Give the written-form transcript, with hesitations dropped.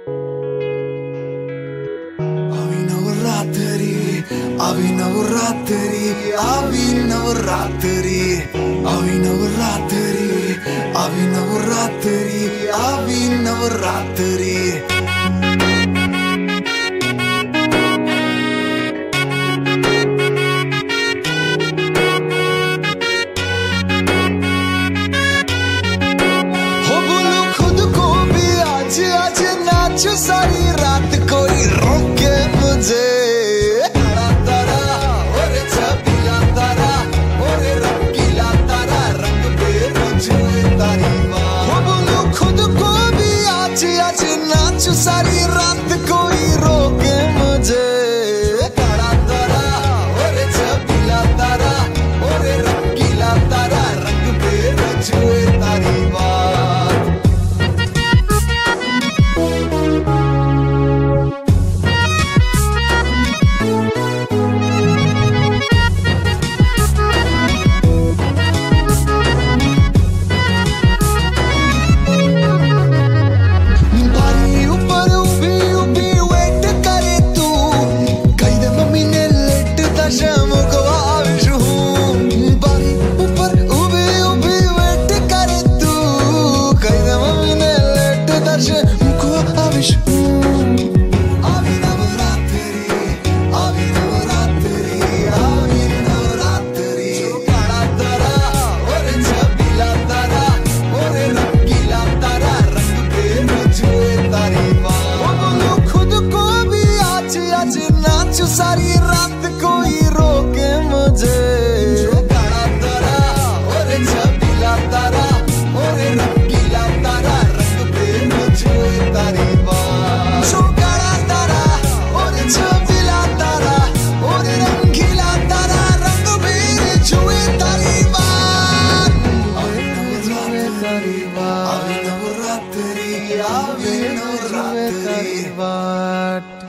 Avinavaratri, Avinavaratri, Avinavaratri, Avinavaratri, Avinavaratri, Avinavaratri. सारी रात कोई रोके मुझे तारा तारा और छबीला तारा और रंगीला तारा रंग पे रुझे तारी माँ हो बोलो खुद को भी आज आज नाचो सारी रात कोई रोके मुझे तारा तारा और छबीला तारा और रंगीला तारा रंग पे रुझे तारी माँ सारी रात कोई रोके मुझे काला तारा और छबीला तारा और रंगीला तारा रंग पे मुझे तारी बात जो काला तारा और छबीला तारा और रंगीला तारा रंग पे मुझे तारी बात Avinavaratri, Avinavaratri, Avinavaratri.